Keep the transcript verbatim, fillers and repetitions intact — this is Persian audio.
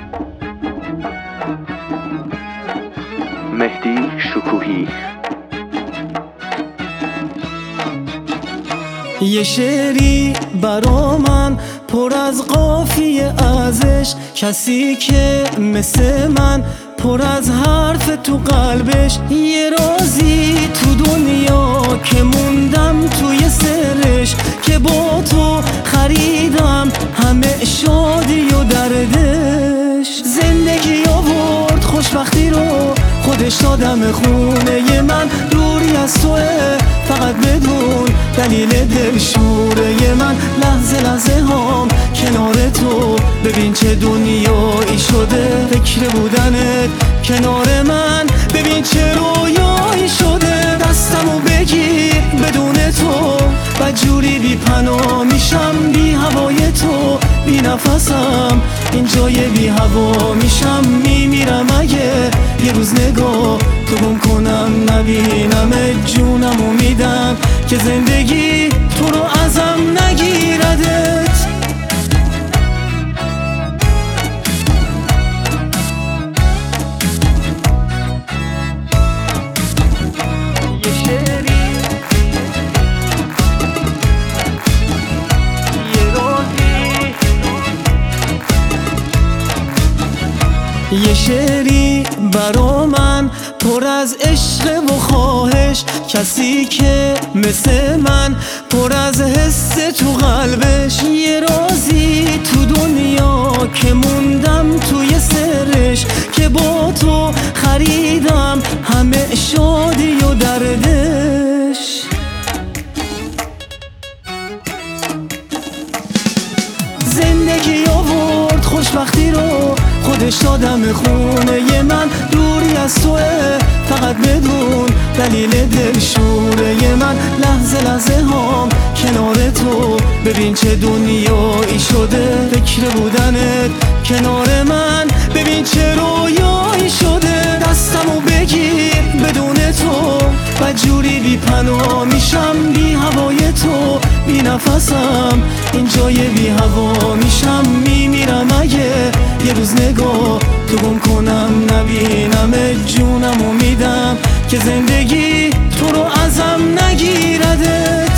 مهدی شکوهی. یه شعری برا من پر از قافیه ازش، کسی که مثل من پر از حرف تو قلبش. یه رازی تو دنیا که موندم توی سرش، که با تو خریدم همه شادی و دردش. زندگی آورد خوشبختی رو خودش دادم خونه من. دوری از توه فقط بدون دلیل دلشوره من. لحظه لحظه هم کنار تو ببین چه دنیایی شده. فکر بودنت کنار من ببین چه رویایی شده. دستمو بگیر بدون تو بدجوری بی پناه میشم. بی هوای تو بی نفسم این جای بی هوا میشم. میمیرم اگه یه روز نگاه تو گم کنم نبینم. جونمو میدم که زندگی تو رو ازم نگیردت. یه شعری برا من پر از عشق و خواهش، کسی که مثل من پر از حس تو قلبش. یه رازی تو دنیا که موندم توی سرش، که با تو خریدم همه شادی و دردش. زندگی آورد خوشبختی رو خودش دادم خونه من. دوری از توه فقط بدون دلیل دلشوره من. لحظه لحظه هم کنار تو ببین چه دنیایی شده. فکر بودنت کنار من ببین چه رویایی شده. دستمو بگیر بدون تو بدجوری بی پناه میشم. بی هوای تو بی نفسم این جای بی هوا میشم. میمیرم اگه یه روز نگاه تو گم کنم نبینم. جونمو میدم که زندگی تو رو ازم نگیردت.